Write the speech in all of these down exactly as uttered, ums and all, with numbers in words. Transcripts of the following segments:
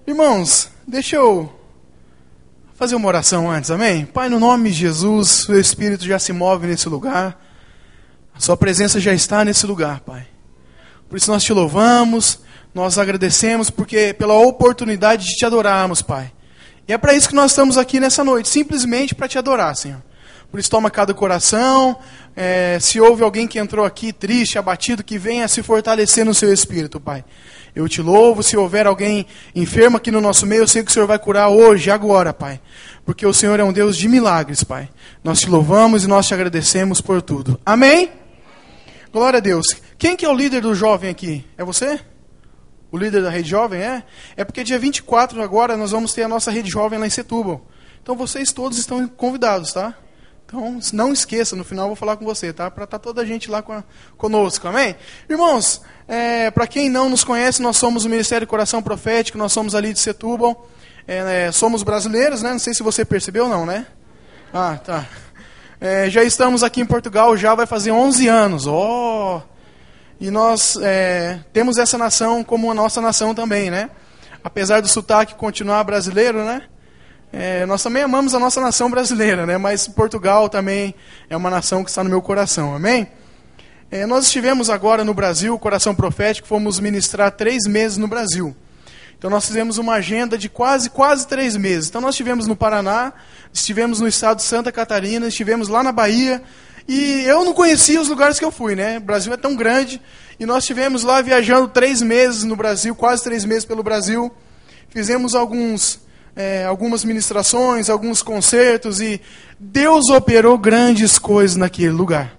Irmãos, deixa eu fazer uma oração antes, amém? Pai, no nome de Jesus, o Espírito já se move nesse lugar. A sua presença já está nesse lugar, Pai. Por isso nós te louvamos, nós agradecemos porque pela oportunidade de te adorarmos, Pai. E é para isso que nós estamos aqui nessa noite, simplesmente para te adorar, Senhor. Por isso toma cada coração, é, se houve alguém que entrou aqui triste, abatido, que venha se fortalecer no seu espírito, Pai. Eu te louvo, se houver alguém enfermo aqui no nosso meio, eu sei que o Senhor vai curar hoje, agora, Pai. Porque o Senhor é um Deus de milagres, Pai. Nós te louvamos e nós te agradecemos por tudo. Amém? Glória a Deus. Quem que é o líder do jovem aqui? É você? O líder da rede jovem, é? É porque dia vinte e quatro agora nós vamos ter a nossa rede jovem lá em Setúbal. Então vocês todos estão convidados, tá? Então não esqueça, no final eu vou falar com você, tá? Para estar toda a gente lá com a, conosco, amém? Irmãos, é, para quem não nos conhece, nós somos o Ministério Coração Profético, nós somos ali de Setúbal. É, é, somos brasileiros, né? Não sei se você percebeu, não, né? Ah, tá. É, já estamos aqui em Portugal, já vai fazer onze anos. Oh! E nós é, temos essa nação como a nossa nação também, né? Apesar do sotaque continuar brasileiro, né? É, nós também amamos a nossa nação brasileira, né? Mas Portugal também é uma nação que está no meu coração, amém? É, nós estivemos agora no Brasil, Coração Profético, fomos ministrar três meses no Brasil. Então nós fizemos uma agenda de quase, quase três meses. Então nós estivemos no Paraná, estivemos no estado de Santa Catarina, estivemos lá na Bahia. E eu não conhecia os lugares que eu fui, né? O Brasil é tão grande. E nós estivemos lá viajando três meses no Brasil, quase três meses pelo Brasil. Fizemos alguns, é, algumas ministrações, alguns concertos. E Deus operou grandes coisas naquele lugar.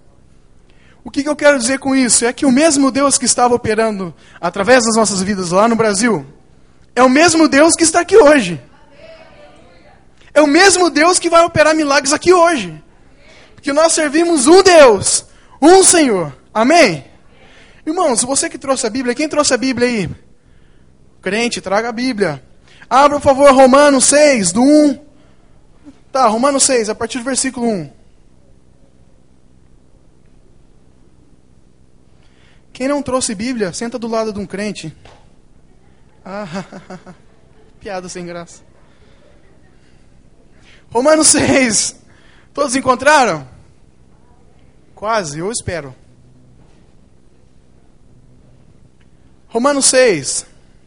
O que, que eu quero dizer com isso? É que o mesmo Deus que estava operando através das nossas vidas lá no Brasil, é o mesmo Deus que está aqui hoje. É o mesmo Deus que vai operar milagres aqui hoje. Porque nós servimos um Deus, um Senhor. Amém? Irmãos, você que trouxe a Bíblia, quem trouxe a Bíblia aí? Crente, traga a Bíblia. Abra, por favor, Romanos seis, do um. Tá, Romanos seis, a partir do versículo um. Quem não trouxe Bíblia, senta do lado de um crente. Ah, piada sem graça. Romanos seis. Todos encontraram? Quase, eu espero. Romanos seis.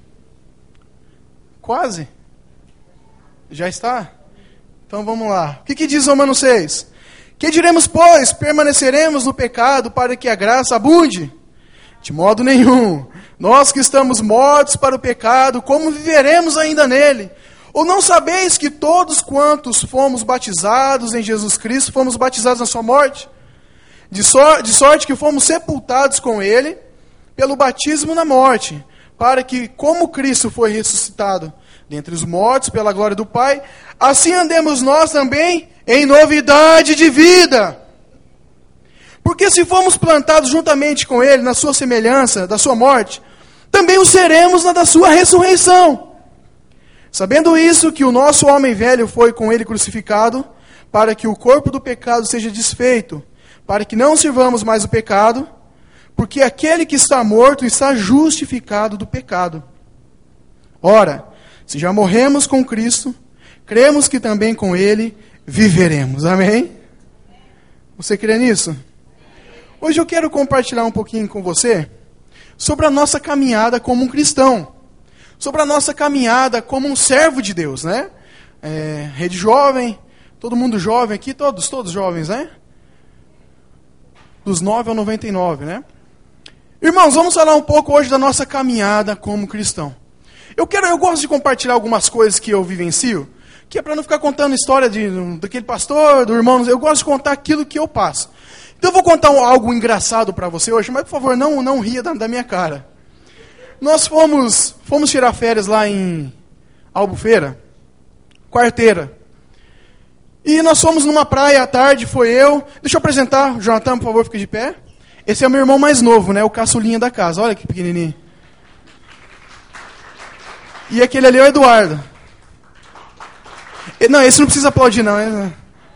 Quase? Já está? Então vamos lá. O que, que diz Romanos seis? Que diremos, pois? Permaneceremos no pecado para que a graça abunde? De modo nenhum. Nós que estamos mortos para o pecado, como viveremos ainda nele? Ou não sabeis que todos quantos fomos batizados em Jesus Cristo, fomos batizados na sua morte? De, sor- de sorte que fomos sepultados com ele pelo batismo na morte, para que, como Cristo foi ressuscitado dentre os mortos pela glória do Pai, assim andemos nós também em novidade de vida. Porque se fomos plantados juntamente com ele na sua semelhança, da sua morte, também o seremos na da sua ressurreição. Sabendo isso, que o nosso homem velho foi com ele crucificado, para que o corpo do pecado seja desfeito, para que não sirvamos mais o pecado, porque aquele que está morto está justificado do pecado. Ora, se já morremos com Cristo, cremos que também com ele viveremos. Amém? Você crê nisso? Hoje eu quero compartilhar um pouquinho com você sobre a nossa caminhada como um cristão. Sobre a nossa caminhada como um servo de Deus, né? É, rede jovem, todo mundo jovem aqui, todos, todos jovens, né? Dos nove ao noventa e nove, né? Irmãos, vamos falar um pouco hoje da nossa caminhada como cristão. Eu quero, eu gosto de compartilhar algumas coisas que eu vivencio, que é para não ficar contando história de, daquele pastor, do irmão, eu gosto de contar aquilo que eu passo. Então eu vou contar um, algo engraçado para você hoje, mas por favor, não, não ria da, da minha cara. Nós fomos, fomos tirar férias lá em Albufeira, Quarteira. E nós fomos numa praia à tarde, foi eu. Deixa eu apresentar, Jonathan, por favor, fique de pé. Esse é o meu irmão mais novo, né? O caçulinha da casa, olha que pequenininho. E aquele ali é o Eduardo. Não, esse não precisa aplaudir, não. É...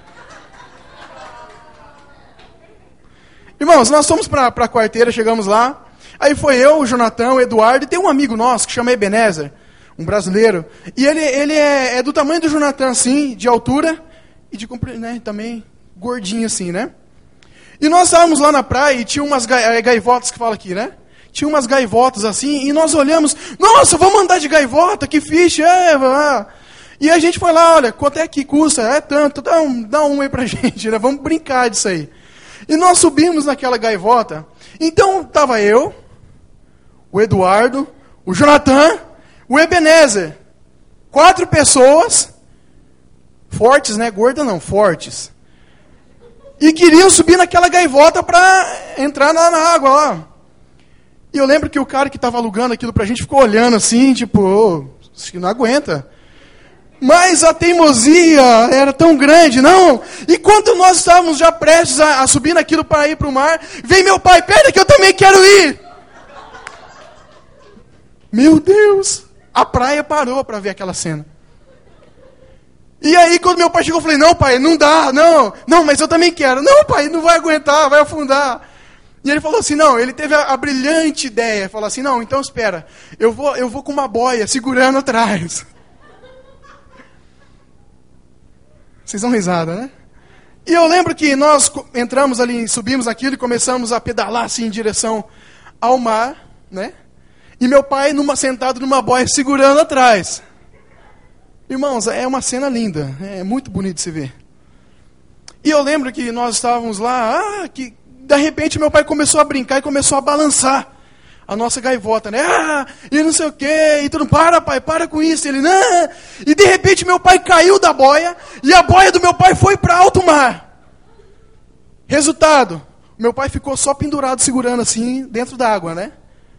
Irmãos, nós fomos para a Quarteira, chegamos lá. Aí foi eu, o Jonathan, o Eduardo, e tem um amigo nosso que chama Ebenezer. um brasileiro. E ele, ele é, é do tamanho do Jonathan, assim, de altura e de né, também gordinho, assim, né? E nós estávamos lá na praia e tinha umas ga, é, gaivotas que fala aqui, né? Tinha umas gaivotas assim, e nós olhamos, nossa, vamos andar de gaivota, que ficha, é, é. E a gente foi lá, olha, quanto é que custa? É tanto, dá um, dá um aí pra gente, né? Vamos brincar disso aí. E nós subimos naquela gaivota. Então, estava eu, o Eduardo, o Jonathan, o Ebenezer. Quatro pessoas, fortes, né? Gorda não, fortes. E queriam subir naquela gaivota para entrar na, na água lá. E eu lembro que o cara que estava alugando aquilo pra gente ficou olhando assim, tipo, oh, acho que não aguenta. Mas a teimosia era tão grande, não. E quando nós estávamos já prestes a, a subir naquilo para ir para o mar, vem meu pai, pera que eu também quero ir. Meu Deus, a praia parou para ver aquela cena. E aí quando meu pai chegou, eu falei, não pai, não dá, não, não, mas eu também quero. Não pai, não vai aguentar, vai afundar. E ele falou assim, não, ele teve a, a brilhante ideia, falou assim, não, então espera, eu vou, eu vou com uma boia segurando atrás. Vocês dão risada, né? E eu lembro que nós entramos ali, subimos aquilo e começamos a pedalar assim em direção ao mar, né? E meu pai numa, sentado numa boia segurando atrás. Irmãos, é uma cena linda, é muito bonito de se ver. E eu lembro que nós estávamos lá, ah, que de repente meu pai começou a brincar e começou a balançar a nossa gaivota, né? Ah, e não sei o quê, e tudo, para pai, para com isso. Ele, não. E de repente meu pai caiu da boia, e a boia do meu pai foi para alto mar. Resultado, meu pai ficou só pendurado, segurando assim, dentro da água, né?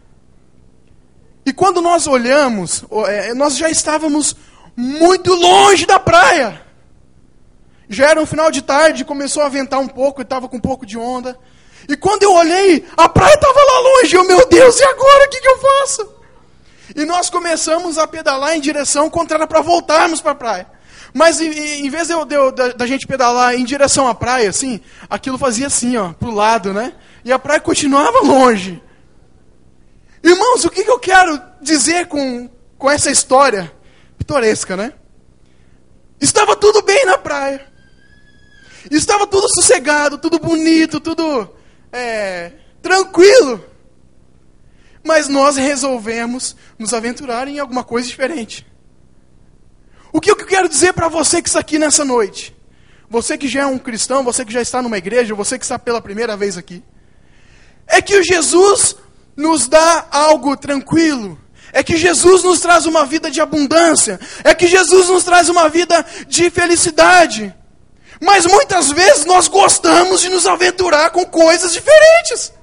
E quando nós olhamos, nós já estávamos muito longe da praia. Já era um final de tarde, começou a ventar um pouco, e estava com um pouco de onda. E quando eu olhei, a praia estava lá longe. Eu, meu Deus, e agora? O que, que eu faço? E nós começamos a pedalar em direção contrária para voltarmos para a praia. Mas em, em vez de eu, de eu, da, da gente pedalar em direção à praia, assim, aquilo fazia assim, ó, para o lado, né? E a praia continuava longe. Irmãos, o que, que eu quero dizer com, com essa história pitoresca, né? Estava tudo bem na praia. Estava tudo sossegado, tudo bonito, tudo é, tranquilo. Mas nós resolvemos nos aventurar em alguma coisa diferente. O que eu quero dizer para você que está aqui nessa noite? Você que já é um cristão, você que já está numa igreja, você que está pela primeira vez aqui. É que o Jesus nos dá algo tranquilo. É que Jesus nos traz uma vida de abundância. É que Jesus nos traz uma vida de felicidade. Mas muitas vezes nós gostamos de nos aventurar com coisas diferentes.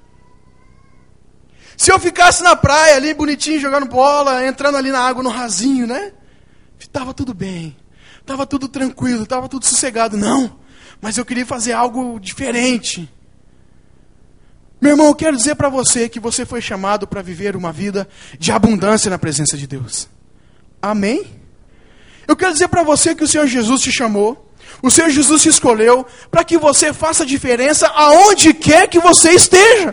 Se eu ficasse na praia ali, bonitinho, jogando bola, entrando ali na água, no rasinho, né? Estava tudo bem. Estava tudo tranquilo, estava tudo sossegado. Não, mas eu queria fazer algo diferente. Meu irmão, eu quero dizer para você que você foi chamado para viver uma vida de abundância na presença de Deus. Amém? Eu quero dizer para você que o Senhor Jesus te chamou. O Senhor Jesus te escolheu para que você faça diferença aonde quer que você esteja.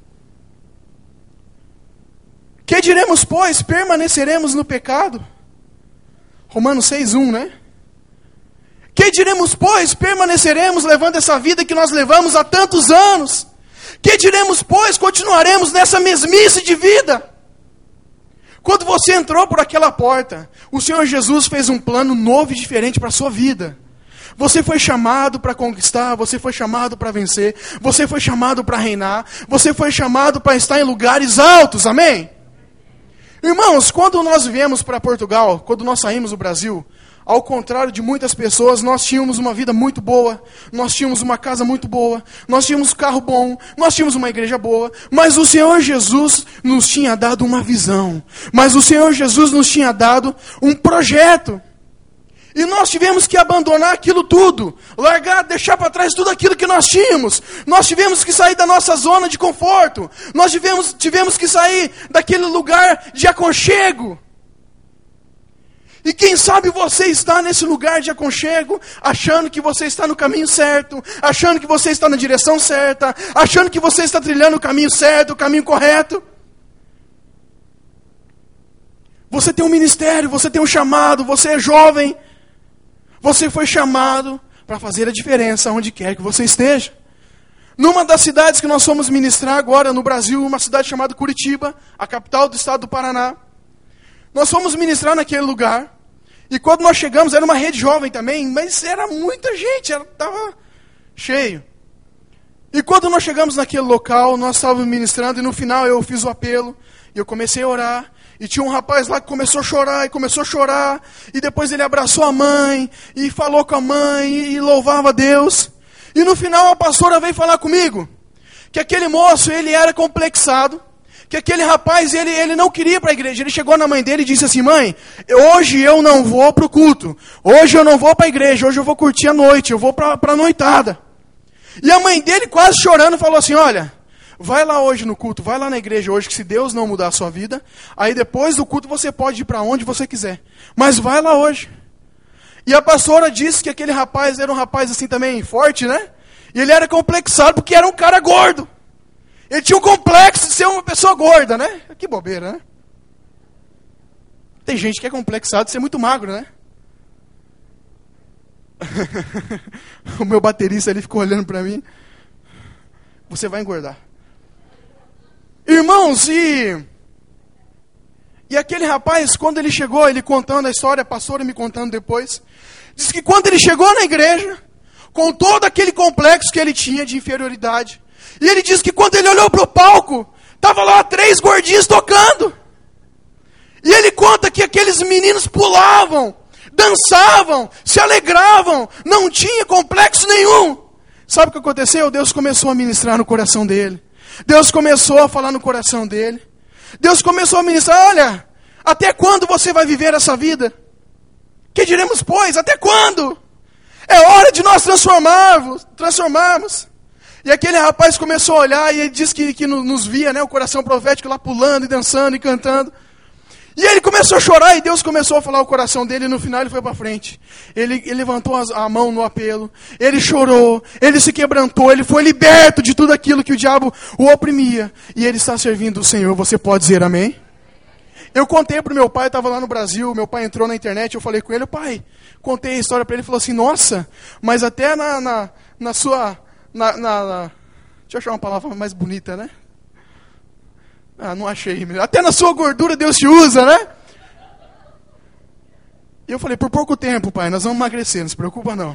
Que diremos, pois? Permaneceremos no pecado? Romanos seis, um, né? Que diremos, pois? Permaneceremos levando essa vida que nós levamos há tantos anos? Que diremos, pois? Continuaremos nessa mesmice de vida? Quando você entrou por aquela porta, o Senhor Jesus fez um plano novo e diferente para a sua vida. Você foi chamado para conquistar, você foi chamado para vencer, você foi chamado para reinar, você foi chamado para estar em lugares altos, amém? Irmãos, quando nós viemos para Portugal, quando nós saímos do Brasil, ao contrário de muitas pessoas, nós tínhamos uma vida muito boa, nós tínhamos uma casa muito boa, nós tínhamos um carro bom, nós tínhamos uma igreja boa, mas o Senhor Jesus nos tinha dado uma visão, mas o Senhor Jesus nos tinha dado um projeto. E nós tivemos que abandonar aquilo tudo, largar, deixar para trás tudo aquilo que nós tínhamos. Nós tivemos que sair da nossa zona de conforto. Nós tivemos, tivemos que sair daquele lugar de aconchego. E quem sabe você está nesse lugar de aconchego, achando que você está no caminho certo, achando que você está na direção certa, achando que você está trilhando o caminho certo, o caminho correto. Você tem um ministério, você tem um chamado, você é jovem. Você foi chamado para fazer a diferença onde quer que você esteja. Numa das cidades que nós fomos ministrar agora no Brasil, uma cidade chamada Curitiba, a capital do estado do Paraná. Nós fomos ministrar naquele lugar. E quando nós chegamos, era uma rede jovem também, mas era muita gente, estava cheio. E quando nós chegamos naquele local, nós estávamos ministrando, e no final eu fiz o apelo, e eu comecei a orar, e tinha um rapaz lá que começou a chorar, e começou a chorar, e depois ele abraçou a mãe, e falou com a mãe, e, e louvava a Deus. E no final a pastora veio falar comigo, que aquele moço, ele era complexado, que aquele rapaz, ele, ele não queria ir para a igreja. Ele chegou na mãe dele e disse assim: mãe, hoje eu não vou para o culto, hoje eu não vou para a igreja, hoje eu vou curtir a noite, eu vou para a noitada. E a mãe dele, quase chorando, falou assim: olha, vai lá hoje no culto, vai lá na igreja hoje, que se Deus não mudar a sua vida, aí depois do culto você pode ir para onde você quiser, mas vai lá hoje. E a pastora disse que aquele rapaz era um rapaz assim também forte, né? E ele era complexado porque era um cara gordo. Ele tinha um complexo de ser uma pessoa gorda, né? Que bobeira, né? Tem gente que é complexado de ser muito magro, né? O meu baterista ali ficou olhando para mim. Você vai engordar. Irmãos, e... E aquele rapaz, quando ele chegou, ele contando a história, a pastora me contando depois, disse que quando ele chegou na igreja, com todo aquele complexo que ele tinha de inferioridade, e ele disse que quando ele olhou para o palco, estava lá três gordinhos tocando. E ele conta que aqueles meninos pulavam, dançavam, se alegravam, não tinha complexo nenhum. Sabe o que aconteceu? Deus começou a ministrar no coração dele. Deus começou a falar no coração dele. Deus começou a ministrar: olha, até quando você vai viver essa vida? Que diremos, pois, até quando? É hora de nós transformarmos, transformarmos. E aquele rapaz começou a olhar, e ele disse que, que nos via, né, o coração profético lá pulando e dançando e cantando. E ele começou a chorar, e Deus começou a falar o coração dele, e no final ele foi para frente. Ele, ele levantou as, a mão no apelo, ele chorou, ele se quebrantou, ele foi liberto de tudo aquilo que o diabo o oprimia. E ele está servindo o Senhor. Você pode dizer amém? Eu contei para o meu pai, eu estava lá no Brasil, meu pai entrou na internet, eu falei com ele: pai, contei a história para ele, ele falou assim: nossa, mas até na, na, na sua... Na, na, na, deixa eu achar uma palavra mais bonita, né? Ah, não achei. Até na sua gordura Deus te usa, né? E eu falei: por pouco tempo, pai, nós vamos emagrecer, não se preocupa não.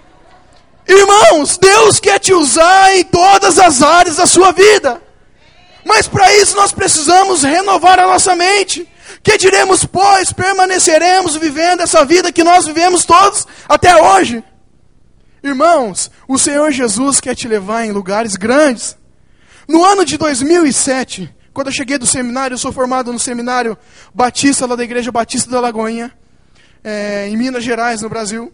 Irmãos, Deus quer te usar em todas as áreas da sua vida. Mas para isso nós precisamos renovar a nossa mente. Que diremos, pois, permaneceremos vivendo essa vida que nós vivemos todos até hoje. Irmãos, o Senhor Jesus quer te levar em lugares grandes. No ano de dois mil e sete, quando eu cheguei do seminário, eu sou formado no seminário Batista, lá da Igreja Batista da Lagoinha, é, em Minas Gerais, no Brasil.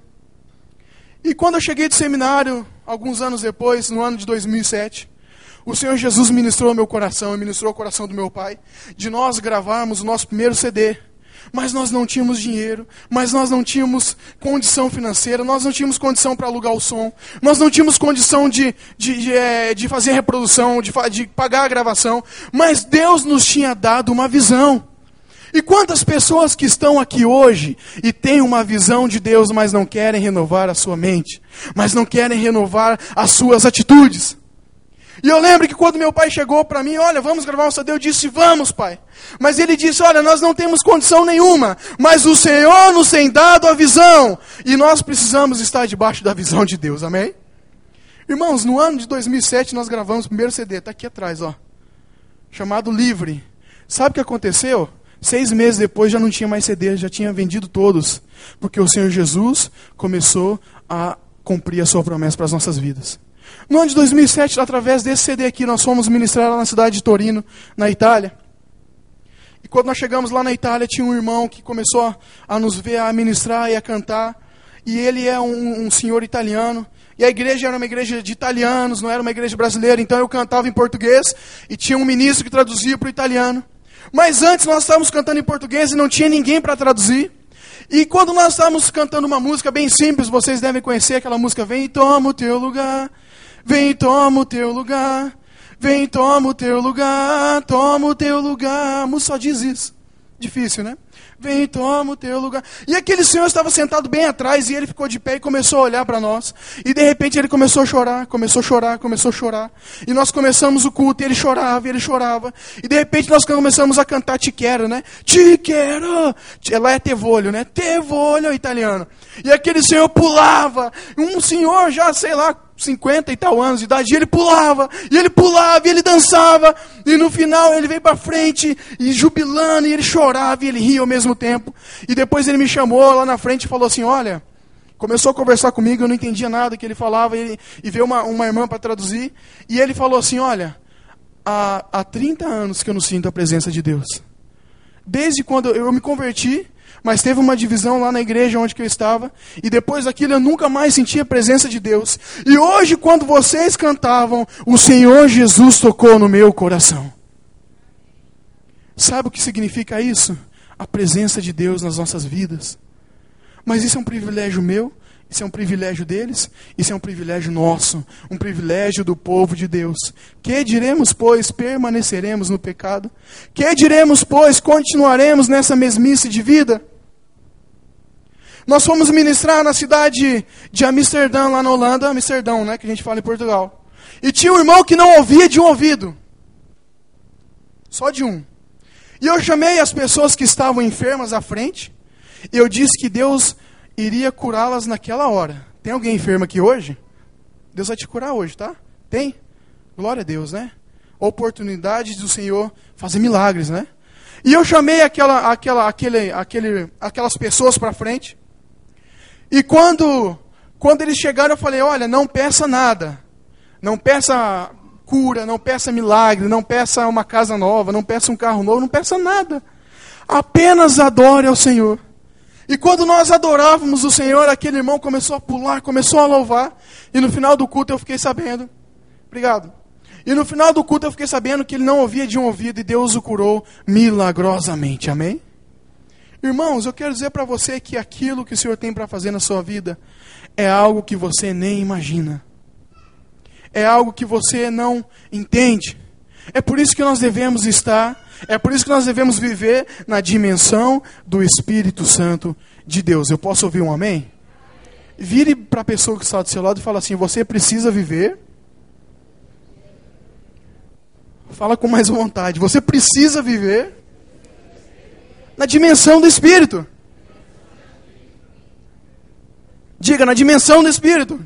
E quando eu cheguei do seminário, alguns anos depois, no ano de dois mil e sete, o Senhor Jesus ministrou meu coração, e ministrou o coração do meu pai, de nós gravarmos o nosso primeiro C D. Mas nós não tínhamos dinheiro, mas nós não tínhamos condição financeira, nós não tínhamos condição para alugar o som, nós não tínhamos condição de, de, de, é, de fazer a reprodução, de, de pagar a gravação, mas Deus nos tinha dado uma visão. E quantas pessoas que estão aqui hoje e têm uma visão de Deus, mas não querem renovar a sua mente, mas não querem renovar as suas atitudes? E eu lembro que quando meu pai chegou para mim: olha, vamos gravar um C D, eu disse: vamos, pai. Mas ele disse: olha, nós não temos condição nenhuma, mas o Senhor nos tem dado a visão, e nós precisamos estar debaixo da visão de Deus, amém? Irmãos, no ano de dois mil e sete nós gravamos o primeiro C D, está aqui atrás, ó, chamado Livre. Sabe o que aconteceu? Seis meses depois já não tinha mais C D, já tinha vendido todos, porque o Senhor Jesus começou a cumprir a sua promessa para as nossas vidas. No ano de dois mil e sete, através desse C D aqui, nós fomos ministrar lá na cidade de Torino, na Itália. E quando nós chegamos lá na Itália, tinha um irmão que começou a, a nos ver, a ministrar e a cantar. E ele é um, um senhor italiano. E a igreja era uma igreja de italianos, não era uma igreja brasileira. Então eu cantava em português e tinha um ministro que traduzia para o italiano. Mas antes nós estávamos cantando em português e não tinha ninguém para traduzir. E quando nós estávamos cantando uma música bem simples, vocês devem conhecer aquela música: vem e toma o teu lugar. Vem e toma o teu lugar, vem e toma o teu lugar, toma o teu lugar. A música só diz isso. Difícil, né? vem e toma o teu lugar. E aquele senhor estava sentado bem atrás e ele ficou de pé e começou a olhar para nós. E de repente ele começou a chorar, começou a chorar, começou a chorar. E nós começamos o culto e ele chorava, e ele chorava. E de repente nós começamos a cantar Te Quero, né? Te quero! Lá é Tevolho, né? Tevolho, italiano. E aquele senhor pulava. Um senhor já, sei lá, cinquenta e tal anos de idade, e ele pulava, e ele pulava, e ele dançava, e no final ele veio para frente, e jubilando, e ele chorava, e ele ria ao mesmo tempo, e depois ele me chamou lá na frente e falou assim, olha, começou a conversar comigo, eu não entendia nada que ele falava, e, e veio uma, uma irmã para traduzir, e ele falou assim, olha, há, há trinta anos que eu não sinto a presença de Deus, desde quando eu, eu me converti, mas teve uma divisão lá na igreja onde que eu estava, e depois daquilo eu nunca mais senti a presença de Deus. E hoje, quando vocês cantavam, o Senhor Jesus tocou no meu coração. Sabe o que significa isso? A presença de Deus nas nossas vidas. Mas isso é um privilégio meu, isso é um privilégio deles, isso é um privilégio nosso, um privilégio do povo de Deus. Que diremos, pois, permaneceremos no pecado? Que diremos, pois, continuaremos nessa mesmice de vida? Nós fomos ministrar na cidade de Amsterdã, lá na Holanda, Amsterdão, né, que a gente fala em Portugal. E tinha um irmão que não ouvia de um ouvido. Só de um. E eu chamei as pessoas que estavam enfermas à frente, e eu disse que Deus iria curá-las naquela hora. Tem alguém enfermo aqui hoje? Deus vai te curar hoje, tá? Tem? Glória a Deus, né? Oportunidade do Senhor fazer milagres, né? E eu chamei aquela, aquela, aquele, aquele, aquelas pessoas para frente. E quando, quando eles chegaram, eu falei, olha, não peça nada. Não peça cura, não peça milagre, não peça uma casa nova, não peça um carro novo, não peça nada. Apenas adore ao Senhor. E quando nós adorávamos o Senhor, aquele irmão começou a pular, começou a louvar. E no final do culto eu fiquei sabendo. Obrigado. E no final do culto eu fiquei sabendo que ele não ouvia de um ouvido e Deus o curou milagrosamente. Amém? Irmãos, eu quero dizer para você que aquilo que o Senhor tem para fazer na sua vida é algo que você nem imagina. É algo que você não entende. É por isso que nós devemos estar, é por isso que nós devemos viver na dimensão do Espírito Santo de Deus. Eu posso ouvir um amém? Vire para a pessoa que está do seu lado e fala assim, você precisa viver. Fala com mais vontade. Você precisa viver na dimensão do Espírito. Diga, na dimensão do Espírito.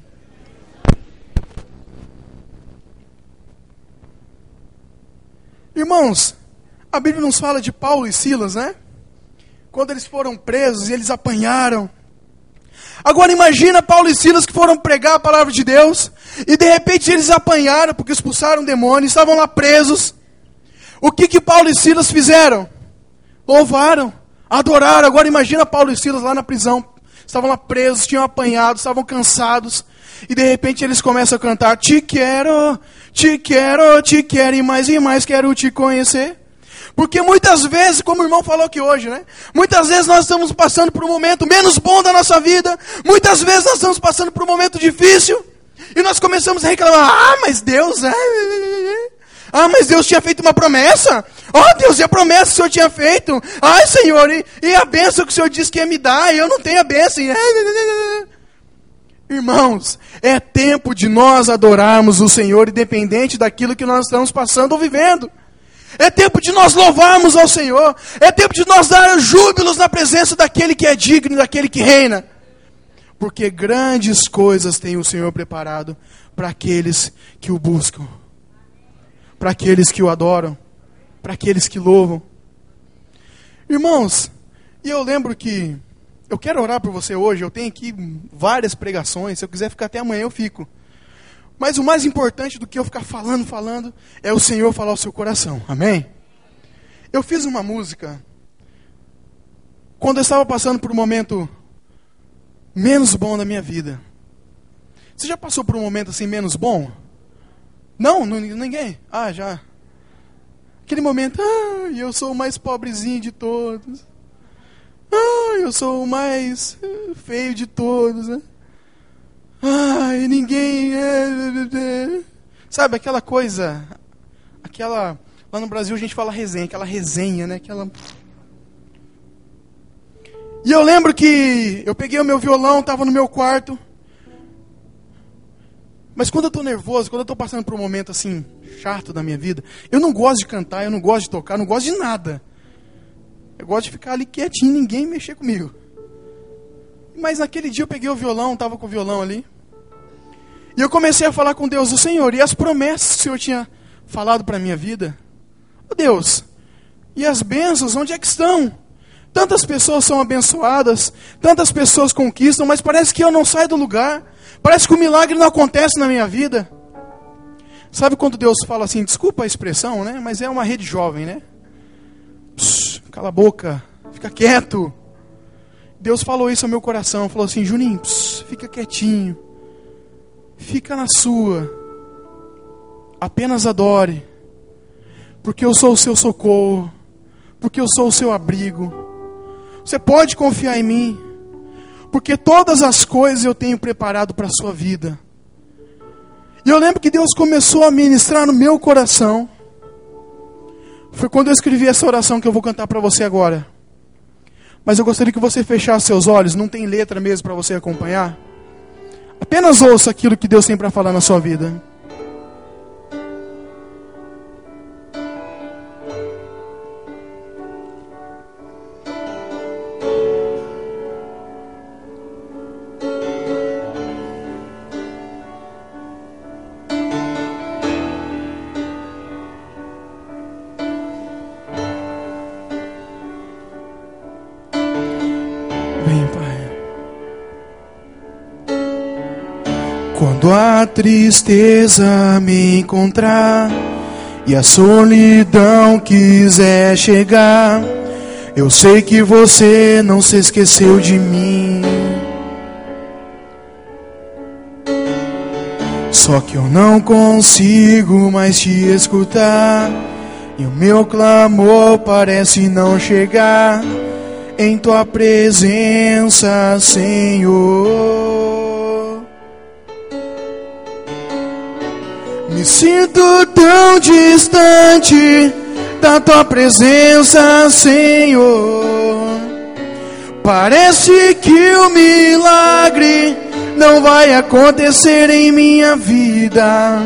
Irmãos, a Bíblia nos fala de Paulo e Silas, né? Quando eles foram presos e eles apanharam. Agora imagina Paulo e Silas que foram pregar a palavra de Deus e de repente eles apanharam porque expulsaram o demônio, estavam lá presos. O que que Paulo e Silas fizeram? Louvaram, adoraram. Agora imagina Paulo e Silas lá na prisão. Estavam lá presos, tinham apanhado, estavam cansados. E de repente eles começam a cantar, te quero, te quero, te quero e mais e mais quero te conhecer. Porque muitas vezes, como o irmão falou aqui hoje, né? Muitas vezes nós estamos passando por um momento menos bom da nossa vida. Muitas vezes nós estamos passando por um momento difícil. E nós começamos a reclamar, ah, mas Deus... É... Ah, mas Deus tinha feito uma promessa? Oh, Deus, e a promessa que o Senhor tinha feito? Ai, Senhor, e, e a bênção que o Senhor disse que ia me dar, e eu não tenho a bênção. Irmãos, é tempo de nós adorarmos o Senhor, independente daquilo que nós estamos passando ou vivendo. É tempo de nós louvarmos ao Senhor. É tempo de nós dar júbilos na presença daquele que é digno, daquele que reina. Porque grandes coisas tem o Senhor preparado para aqueles que o buscam. Para aqueles que o adoram, para aqueles que louvam. Irmãos, e eu lembro que eu quero orar por você hoje, eu tenho aqui várias pregações, se eu quiser ficar até amanhã eu fico. Mas o mais importante do que eu ficar falando, falando, é o Senhor falar ao seu coração, amém? Eu fiz uma música, quando eu estava passando por um momento menos bom da minha vida. Você já passou por um momento assim menos bom? Não, não, ninguém. Ah, já. Aquele momento, ah, eu sou o mais pobrezinho de todos. Ah, eu sou o mais feio de todos, né? Ah, e ninguém... É... Sabe, aquela coisa... Aquela... Lá no Brasil a gente fala resenha, aquela resenha, né? Aquela... E eu lembro que eu peguei o meu violão, estava no meu quarto. Mas quando eu estou nervoso, quando eu estou passando por um momento assim, chato da minha vida, eu não gosto de cantar, eu não gosto de tocar, eu não gosto de nada. Eu gosto de ficar ali quietinho, ninguém mexer comigo. Mas naquele dia eu peguei o violão, estava com o violão ali. E eu comecei a falar com Deus, o Senhor, e as promessas que o Senhor tinha falado para a minha vida. Oh Deus, e as bênçãos, onde é que estão? Tantas pessoas são abençoadas, tantas pessoas conquistam, mas parece que eu não saio do lugar. Parece que o milagre não acontece na minha vida. Sabe quando Deus fala assim, desculpa a expressão, né? Mas é uma rede jovem, né? Psh, cala a boca, fica quieto. Deus falou isso ao meu coração, falou assim, Juninho, pss, fica quietinho. Fica na sua. Apenas adore. Porque eu sou o seu socorro. Porque eu sou o seu abrigo. Você pode confiar em mim. Porque todas as coisas eu tenho preparado para a sua vida. E eu lembro que Deus começou a ministrar no meu coração. Foi quando eu escrevi essa oração que eu vou cantar para você agora. Mas eu gostaria que você fechasse seus olhos. Não tem letra mesmo para você acompanhar. Apenas ouça aquilo que Deus tem para falar na sua vida. Vem, Pai. Quando a tristeza me encontrar e a solidão quiser chegar, eu sei que você não se esqueceu de mim. Só que eu não consigo mais te escutar, e o meu clamor parece não chegar em tua presença, Senhor. Me sinto tão distante da tua presença, Senhor. Parece que o milagre não vai acontecer em minha vida.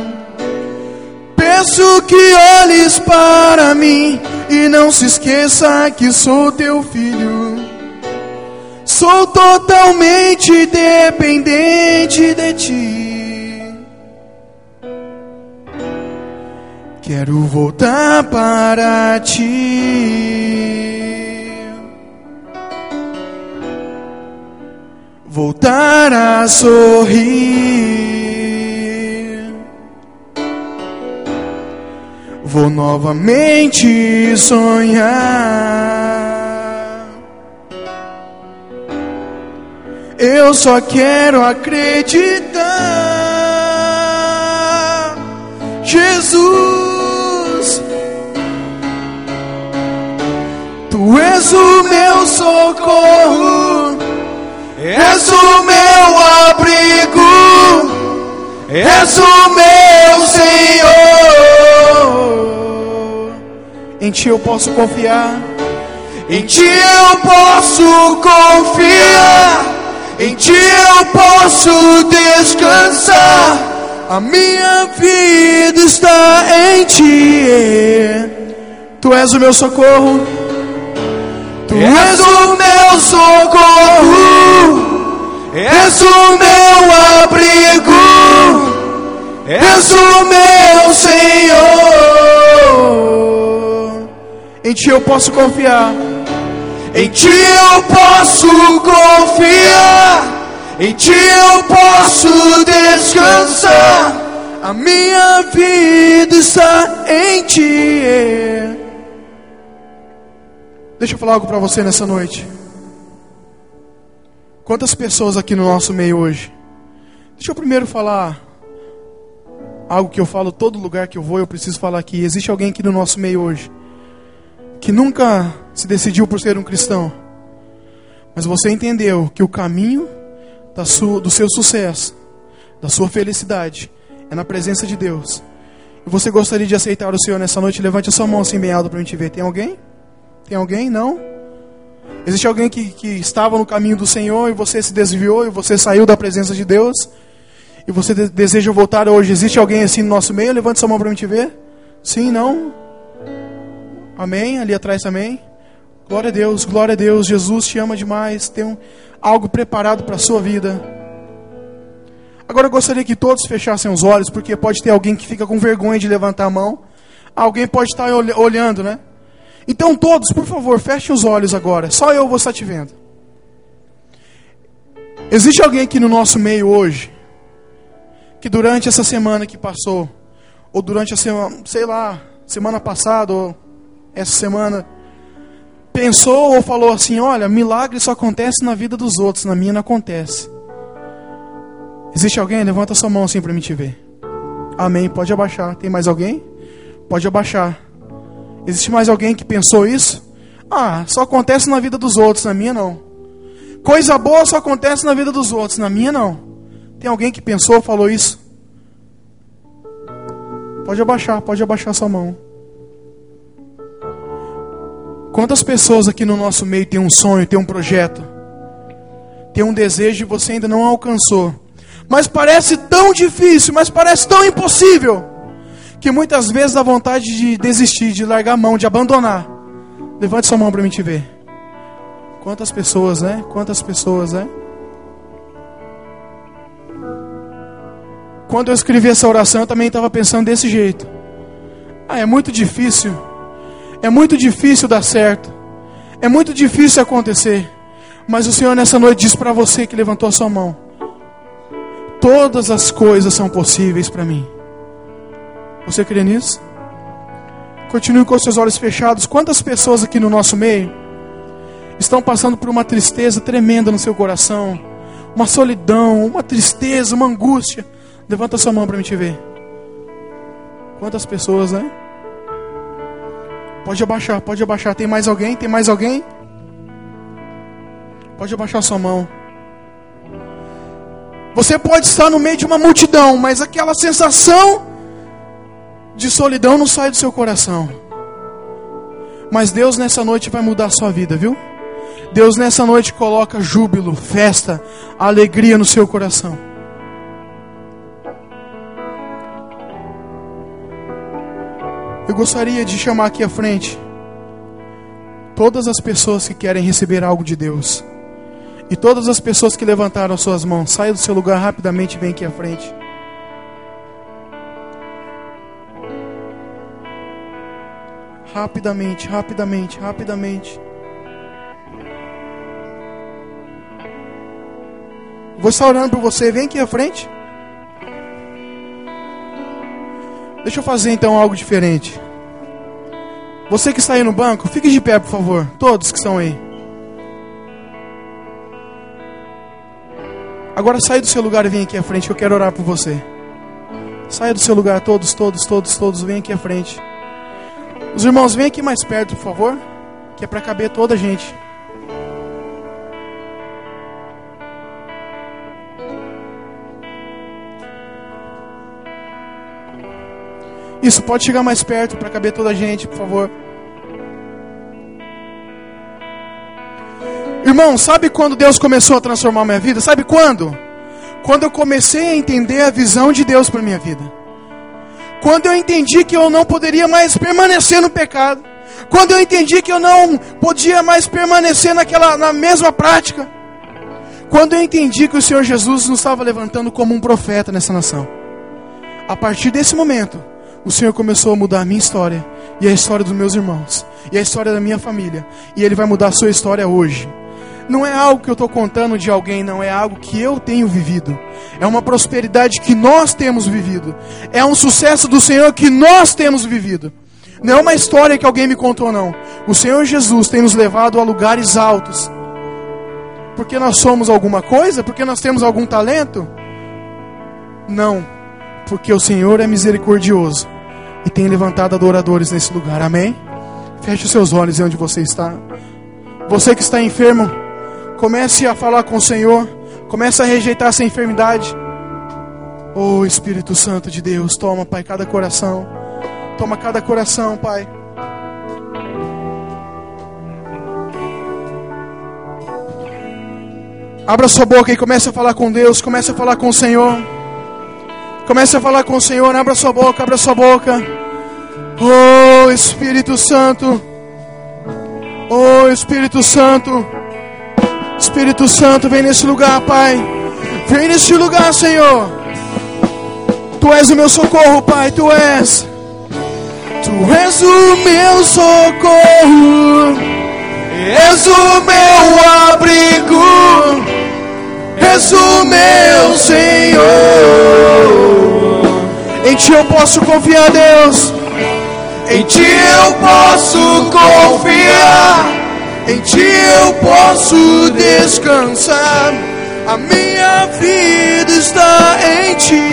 Peço que olhes para mim e não se esqueça que sou teu filho. Sou totalmente dependente de ti. Quero voltar para ti. Voltar a sorrir. Vou novamente sonhar. Eu só quero acreditar. Jesus, tu és o meu socorro, és o meu abrigo, és o meu Senhor. Em ti eu posso confiar, em ti eu posso confiar, em ti eu posso descansar. A minha vida está em ti. Tu és o meu socorro, tu és o meu socorro, és o meu abrigo, és o meu Senhor. Em ti eu posso confiar, em ti eu posso confiar, em ti eu posso descansar. A minha vida está em ti. Deixa eu falar algo para você nessa noite. Quantas pessoas aqui no nosso meio hoje? Deixa eu primeiro falar algo que eu falo todo lugar que eu vou, eu preciso falar aqui. Existe alguém aqui no nosso meio hoje que nunca se decidiu por ser um cristão, mas você entendeu que o caminho da sua, do seu sucesso, da sua felicidade, é na presença de Deus. E você gostaria de aceitar o Senhor nessa noite? Levante a sua mão assim bem alto para a gente ver. Tem alguém? Tem alguém? Não? Existe alguém que, que estava no caminho do Senhor e você se desviou e você saiu da presença de Deus e você de- deseja voltar hoje. Existe alguém assim no nosso meio? Levante sua mão para mim te ver. Sim, não? Amém? Ali atrás também. Glória a Deus, glória a Deus. Jesus te ama demais. Tem um, algo preparado para a sua vida. Agora eu gostaria que todos fechassem os olhos, porque pode ter alguém que fica com vergonha de levantar a mão. Alguém pode estar olhando, né? Então todos, por favor, fechem os olhos agora. Só eu vou estar te vendo. Existe alguém aqui no nosso meio hoje, que durante essa semana que passou, ou durante a semana, sei lá, semana passada, ou essa semana, pensou ou falou assim: olha, milagre só acontece na vida dos outros, na minha não acontece. Existe alguém? Levanta sua mão assim para mim te ver. Amém, pode abaixar. Tem mais alguém? Pode abaixar. Existe mais alguém que pensou isso? Ah, só acontece na vida dos outros, na minha não. Coisa boa só acontece na vida dos outros, na minha não. Tem alguém que pensou ou falou isso? Pode abaixar, pode abaixar sua mão. Quantas pessoas aqui no nosso meio tem um sonho, tem um projeto, tem um desejo e você ainda não alcançou? Mas parece tão difícil, mas parece tão impossível, que muitas vezes dá vontade de desistir, de largar a mão, de abandonar. Levante sua mão para mim te ver. Quantas pessoas, né? Quantas pessoas, né? Quando eu escrevi essa oração, eu também estava pensando desse jeito. Ah, é muito difícil. É muito difícil dar certo. É muito difícil acontecer. Mas o Senhor nessa noite diz para você que levantou a sua mão: todas as coisas são possíveis para mim. Você crê nisso? Continue com os seus olhos fechados. Quantas pessoas aqui no nosso meio estão passando por uma tristeza tremenda no seu coração? Uma solidão, uma tristeza, uma angústia. Levanta sua mão para me te ver. Quantas pessoas, né? Pode abaixar, pode abaixar. Tem mais alguém? Tem mais alguém? Pode abaixar sua mão. Você pode estar no meio de uma multidão, mas aquela sensação de solidão não sai do seu coração. Mas Deus nessa noite vai mudar a sua vida, viu? Deus nessa noite coloca júbilo, festa, alegria no seu coração. Eu gostaria de chamar aqui à frente todas as pessoas que querem receber algo de Deus. E todas as pessoas que levantaram suas mãos, saia do seu lugar rapidamente e vem aqui à frente. Rapidamente, rapidamente, rapidamente. Vou estar orando por você, vem aqui à frente. Deixa eu fazer então algo diferente. Você que está aí no banco, fique de pé, por favor. Todos que estão aí. Agora sai do seu lugar e vem aqui à frente, que eu quero orar por você. Saia do seu lugar, todos, todos, todos, todos, vem aqui à frente. Os irmãos, vem aqui mais perto, por favor, que é para caber toda a gente. Isso, pode chegar mais perto para caber toda a gente, por favor. Irmão, sabe quando Deus começou a transformar a minha vida? Sabe quando? Quando eu comecei a entender a visão de Deus para a minha vida. Quando eu entendi que eu não poderia mais permanecer no pecado. Quando eu entendi que eu não podia mais permanecer naquela, na mesma prática. Quando eu entendi que o Senhor Jesus nos estava levantando como um profeta nessa nação. A partir desse momento, o Senhor começou a mudar a minha história, e a história dos meus irmãos, e a história da minha família. E Ele vai mudar a sua história hoje. Não é algo que eu estou contando de alguém, não, é algo que eu tenho vivido. É uma prosperidade que nós temos vivido. É um sucesso do Senhor que nós temos vivido. Não é uma história que alguém me contou, não. O Senhor Jesus tem nos levado a lugares altos. Porque nós somos alguma coisa? Porque nós temos algum talento? Não. Porque o Senhor é misericordioso e tem levantado adoradores nesse lugar, amém? Feche os seus olhos aí onde você está. Você que está enfermo, comece a falar com o Senhor. Comece a rejeitar essa enfermidade. Oh Espírito Santo de Deus, toma, Pai, cada coração. Toma cada coração, Pai. Abra sua boca e comece a falar com Deus. Comece a falar com o Senhor. Comece a falar com o Senhor. Abra sua boca, abra sua boca. Oh, Espírito Santo. Oh, Espírito Santo. Espírito Santo, vem nesse lugar, Pai. Vem nesse lugar, Senhor. Tu és o meu socorro, Pai. Tu és. Tu és o meu socorro. És o meu abrigo. És o meu Senhor. Em Ti eu posso confiar, Deus. Em Ti eu posso confiar. Em Ti eu posso descansar. A minha vida está em Ti.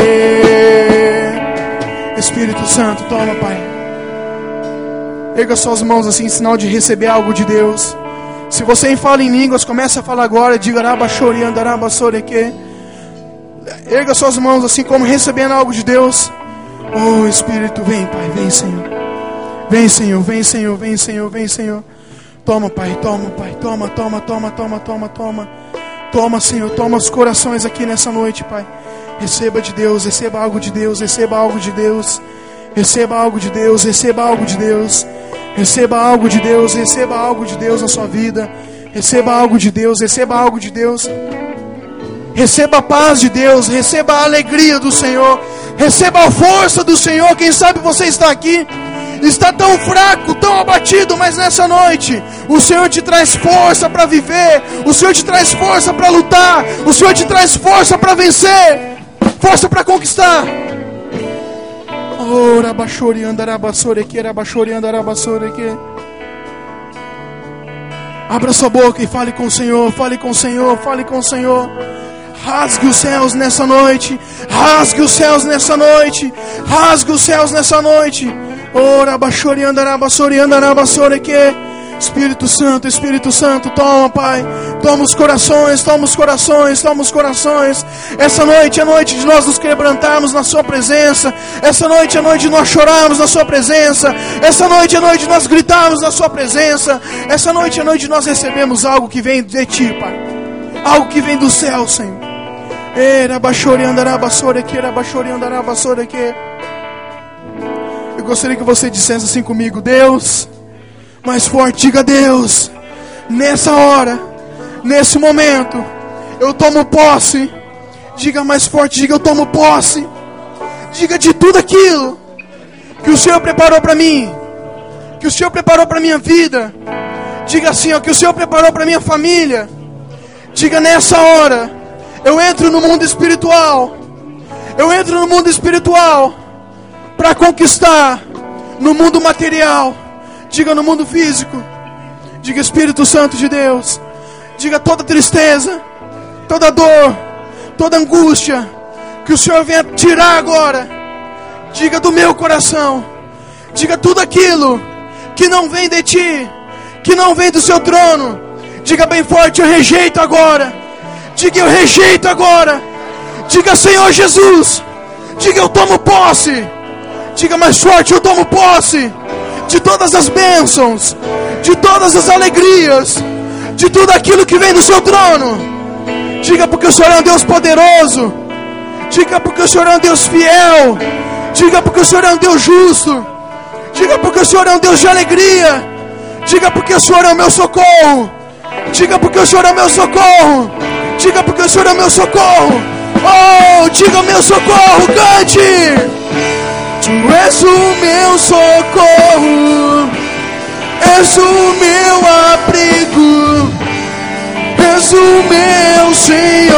Espírito Santo, toma, Pai. Erga suas mãos assim, em sinal de receber algo de Deus. Se você fala em línguas, comece a falar agora. Diga Rabachori, Andarabasoreke. Erga suas mãos assim, como recebendo algo de Deus. Oh, Espírito, vem, Pai, vem, Senhor. Vem, Senhor, vem, Senhor, vem, Senhor, vem, Senhor. Toma, Pai, toma, Pai, toma, toma, toma, toma, toma, toma. Toma, Senhor, toma os corações aqui nessa noite, Pai. Receba de Deus, receba algo de Deus, receba algo de Deus. Receba algo de Deus, receba algo de Deus. Receba algo de Deus, receba algo de Deus na sua vida. Receba algo de Deus, receba algo de Deus. Receba a paz de Deus, receba a alegria do Senhor. Receba a força do Senhor. Quem sabe você está aqui, está tão fraco, tão abatido, mas nessa noite o Senhor te traz força para viver. O Senhor te traz força para lutar. O Senhor te traz força para vencer. Força para conquistar. Oh, Rabachori, Andarabasoreke, Rabachori, Andarabasoreke. Abra sua boca e fale com o Senhor, fale com o Senhor, fale com o Senhor. Rasgue os céus nessa noite. Rasgue os céus nessa noite. Rasgue os céus nessa noite. Oh, Rabachori, Andarabasoreke, Andarabasoreke. Espírito Santo, Espírito Santo, toma, Pai. Toma os corações, toma os corações, toma os corações. Essa noite é noite de nós nos quebrantarmos na Sua presença. Essa noite é noite de nós chorarmos na Sua presença. Essa noite é noite de nós gritarmos na Sua presença. Essa noite é noite de nós recebermos algo que vem de Ti, Pai. Algo que vem do céu, Senhor. Eu gostaria que você dissesse assim comigo: Deus, mais forte, diga: Deus, nessa hora, nesse momento, eu tomo posse. Diga mais forte, diga: eu tomo posse. Diga de tudo aquilo que o Senhor preparou para mim, que o Senhor preparou para minha vida. Diga assim, ó, que o Senhor preparou para minha família. Diga: nessa hora, eu entro no mundo espiritual. Eu entro no mundo espiritual para conquistar no mundo material. Diga: no mundo físico. Diga: Espírito Santo de Deus. Diga: toda tristeza, toda dor, toda angústia, que o Senhor venha tirar agora. Diga: do meu coração. Diga: tudo aquilo que não vem de Ti, que não vem do Seu trono. Diga bem forte: eu rejeito agora. Diga: eu rejeito agora. Diga: Senhor Jesus. Diga: eu tomo posse. Diga mais forte: eu tomo posse de todas as bênçãos, de todas as alegrias, de tudo aquilo que vem do Seu trono. Diga: porque o Senhor é um Deus poderoso. Diga: porque o Senhor é um Deus fiel. Diga: porque o Senhor é um Deus justo. Diga: porque o Senhor é um Deus de alegria. Diga: porque o Senhor é o meu socorro. Diga: porque o Senhor é o meu socorro. Diga: porque o Senhor é o meu socorro. Oh, diga: meu socorro, cante. Tu és o meu socorro, és o meu abrigo, és o meu Senhor.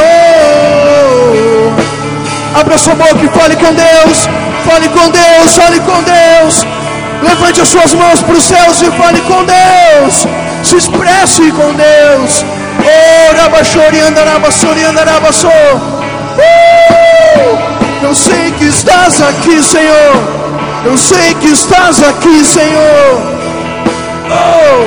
Abra sua boca e fale com Deus, fale com Deus, fale com Deus. Levante as suas mãos para os céus e fale com Deus. Se expresse com Deus. Oh, Rabachori, Andarabassori, Andarabassor. Uh! Eu sei que estás aqui, Senhor. Eu sei que estás aqui, Senhor. Oh!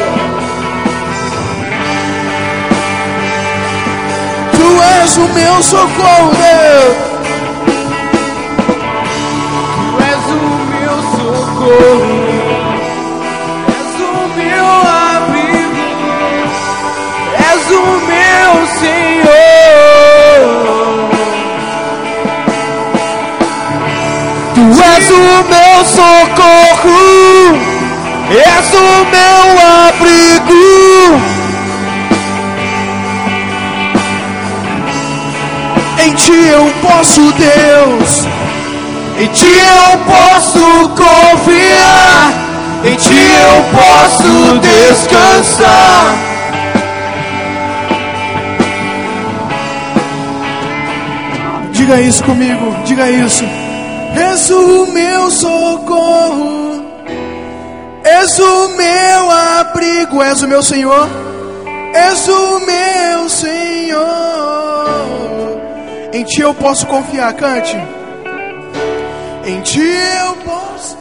Tu és o meu socorro, Deus. Tu és o meu socorro. És o meu abrigo. És o meu Senhor. socorro, és o meu abrigo. Em ti eu posso, Deus. Em ti eu posso confiar, em ti eu posso descansar. Diga isso comigo, diga isso. És o meu socorro, és o meu abrigo, és o meu Senhor, és o meu Senhor. Em ti eu posso confiar, cante. Em ti eu posso,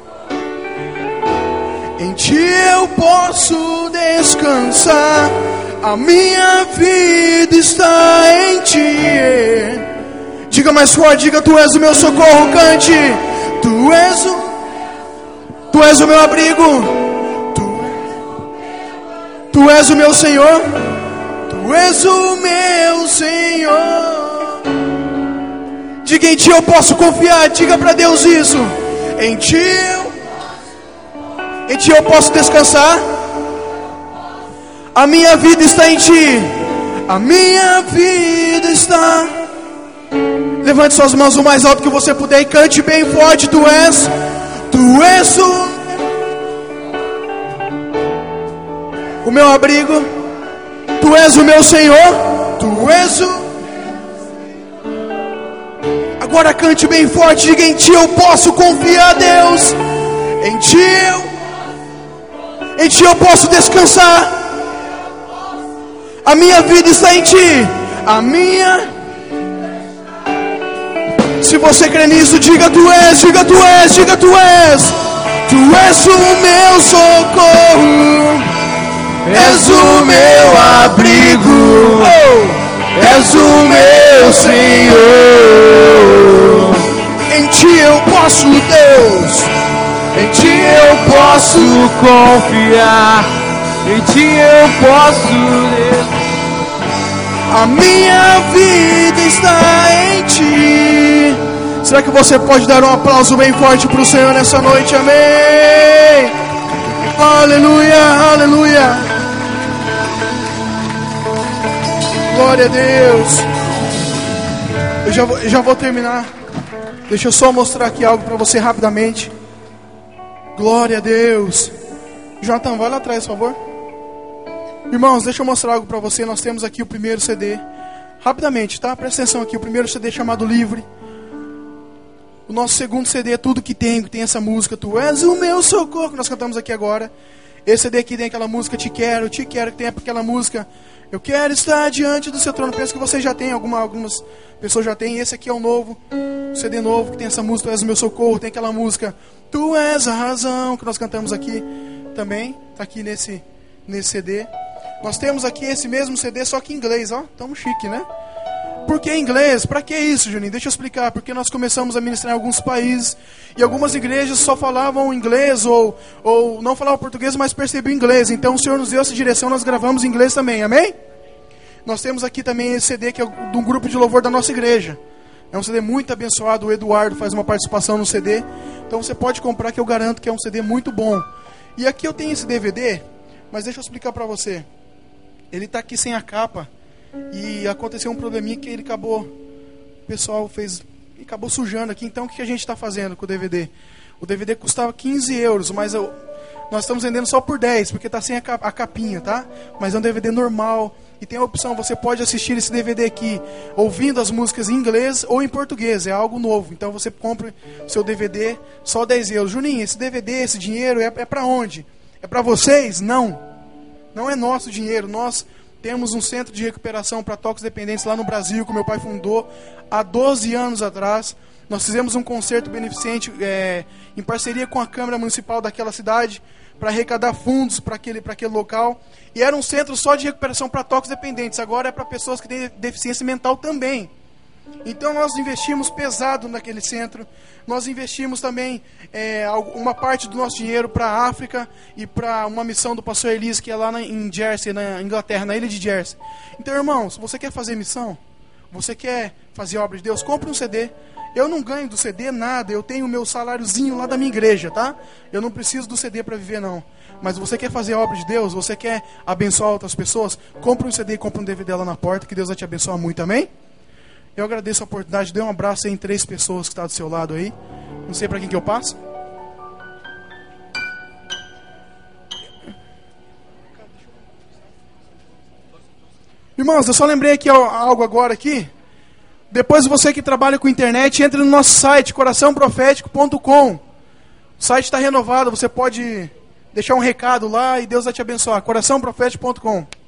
em ti eu posso descansar. A minha vida está em ti. Diga mais forte, diga: tu és o meu socorro, cante. Tu és o, tu és o meu abrigo. Tu, tu és o meu Senhor. Tu és o meu Senhor. Diga: em ti eu posso confiar. Diga para Deus isso. Em ti eu, em ti eu posso descansar. A minha vida está em ti. A minha vida está. Levante suas mãos o mais alto que você puder e cante bem forte. Tu és, tu és o, o meu abrigo. Tu és o meu Senhor. Tu és o. Agora cante bem forte, diga: em ti eu posso confiar, Deus. Em ti eu, em ti eu posso descansar. A minha vida está em ti. A minha. Se você crê nisso, diga: tu és, diga: tu és, diga: tu és. Tu és o meu socorro. És o meu abrigo. Oh. És o meu Senhor. Em ti eu posso, Deus. Em ti eu posso confiar. Em ti eu posso. A minha vida está em ti. Será que você pode dar um aplauso bem forte para o Senhor nessa noite? Amém. Aleluia, aleluia. Glória a Deus. Eu já vou, eu já vou terminar. Deixa eu só mostrar aqui algo para você rapidamente. Glória a Deus. Jonathan, vai lá atrás, por favor. Irmãos, deixa eu mostrar algo para você. Nós temos aqui o primeiro C D. Rapidamente, tá? Presta atenção aqui. O primeiro C D chamado Livre. O nosso segundo C D é Tudo Que Tenho, que tem essa música: Tu és o meu socorro, que nós cantamos aqui agora. Esse C D aqui tem aquela música Te Quero, Te Quero, que tem aquela música Eu Quero Estar Diante do Seu Trono. Penso que você já tem, alguma, algumas pessoas já têm. Esse aqui é o novo, o C D novo, que tem essa música Tu És o Meu Socorro. Tem aquela música Tu És a Razão, que nós cantamos aqui também. Está aqui nesse, nesse C D. Nós temos aqui esse mesmo C D, só que em inglês, ó. Tamo chique, né? Por que inglês? Para que isso, Juninho? Deixa eu explicar. Porque nós começamos a ministrar em alguns países e algumas igrejas só falavam inglês ou, ou não falavam português, mas percebiam inglês. Então o Senhor nos deu essa direção, nós gravamos em inglês também, amém? Nós temos aqui também esse C D que é de um grupo de louvor da nossa igreja. É um C D muito abençoado, o Eduardo faz uma participação no C D. Então você pode comprar, que eu garanto que é um C D muito bom. E aqui eu tenho esse D V D, mas deixa eu explicar para você. Ele está aqui sem a capa. E aconteceu um probleminha que ele acabou, o pessoal fez, acabou sujando aqui. Então o que a gente está fazendo com o D V D? O D V D custava quinze euros, mas eu, nós estamos vendendo só por dez, porque está sem a, a capinha, tá? Mas é um D V D normal. E tem a opção, você pode assistir esse D V D aqui ouvindo as músicas em inglês ou em português, é algo novo. Então você compra o seu D V D, só dez euros. Juninho, esse D V D, esse dinheiro é, é para onde? É para vocês? Não. Não é nosso dinheiro. Nós temos um centro de recuperação para toxicodependentes lá no Brasil, que meu pai fundou há doze anos atrás. Nós fizemos um concerto beneficente é, em parceria com a Câmara Municipal daquela cidade para arrecadar fundos para aquele, para aquele local. E era um centro só de recuperação para toxicodependentes. Agora é para pessoas que têm deficiência mental também. Então nós investimos pesado naquele centro. Nós investimos também é, uma parte do nosso dinheiro para a África e para uma missão do pastor Elias, que é lá na, em Jersey, na Inglaterra, na ilha de Jersey. Então, irmãos, se você quer fazer missão, Você quer fazer a obra de Deus? Compre um C D. Eu não ganho do C D nada, eu tenho o meu saláriozinho lá da minha igreja, tá? Eu não preciso do C D para viver, não. Mas você quer fazer a obra de Deus? Você quer abençoar outras pessoas? Compre um C D e compre um D V D lá na porta, que Deus vai te abençoar muito, amém? Eu agradeço a oportunidade, dê um abraço aí em três pessoas que estão do seu lado aí. Não sei para quem que eu passo. Irmãos, eu só lembrei aqui algo agora aqui. Depois você que trabalha com internet, entre no nosso site, coração profético ponto com. O site está renovado, você pode deixar um recado lá e Deus vai te abençoar. coração profético ponto com.